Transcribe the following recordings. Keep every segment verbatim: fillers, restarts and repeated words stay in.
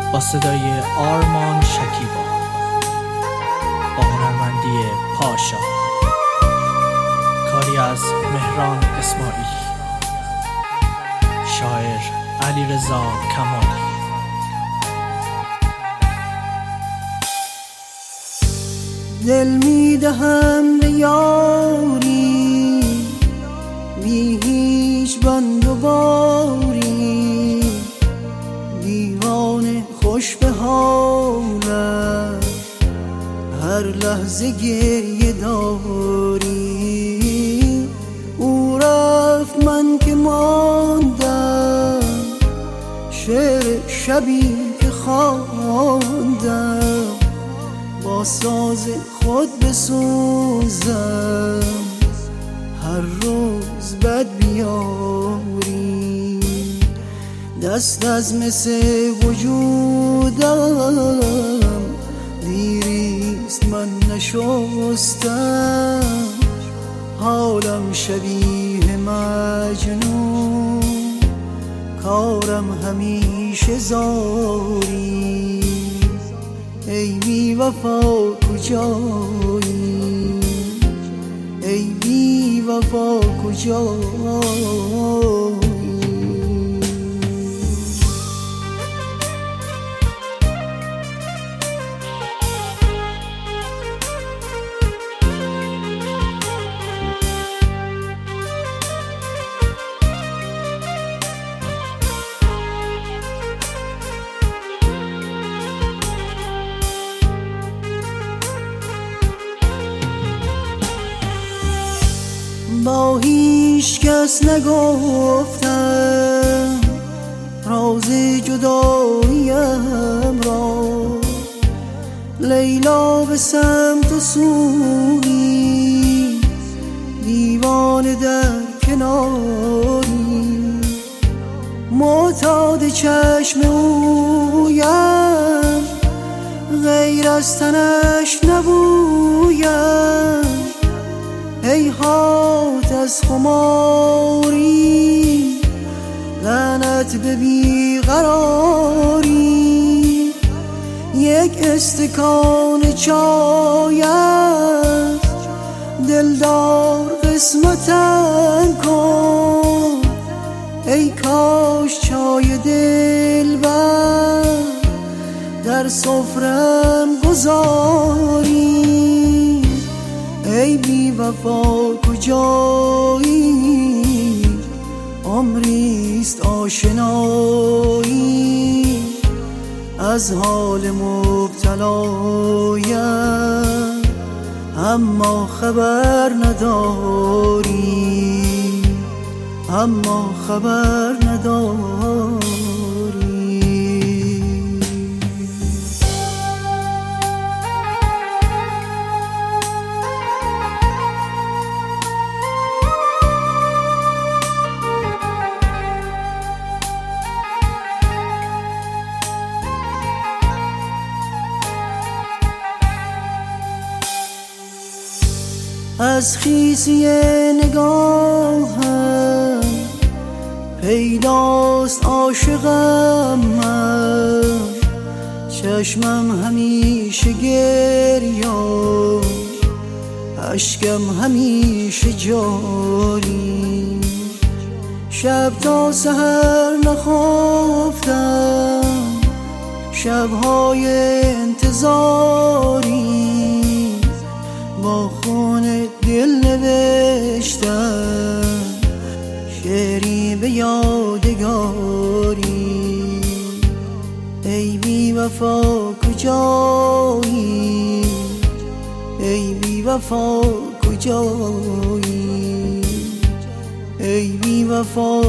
با صدای آرمان شکیبا، با هنرمندی پاشا، کاری از مهران اسماعیلی، شاعر علیرضا کمالی. دل میدهم به یاری بی هیچ بند و باری، دیوانه خوش به حالش هر لحظه گریه داری. او رفت من که ماندم، شعر شبی که خواندم با ساز خود بسوزم، هر روز بد بیاری. دست از مس وجودم دیریست من نشستم، حالم شبیه مجنون، کارم همیشه زاری. ای بی وفا کجایی، ای بی وفا کجایی. با هیچ کس نگفتم راز جداییم را، لیلا به سمت و سوی دیوانه در کناری. معتاد چشم اویم غیر از تنش نبویم، هیهات از خماری، لعنت به بیقراری. یک استکان چای است دلدار قسمتم کن، ای کاش چای دلبر در سفرم گذاری. ای بی وفا کجایی، عمریست آشنایی، از حال مبتلایم اما خبر نداری، اما خبر نداری. از خیسی نگاهم پیداست عاشقم من، چشمم همیشه گریان، اشکم همیشه جاری. شب تا سحر نخفتم، شبهای انتظاری، با خون دل نوشتم شعری به یادگاری. ای بی وفا کجایی، ای بی وفا کجایی، ای بی وفا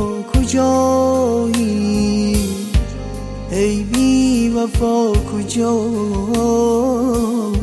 کجایی، ای بی وفا کجایی.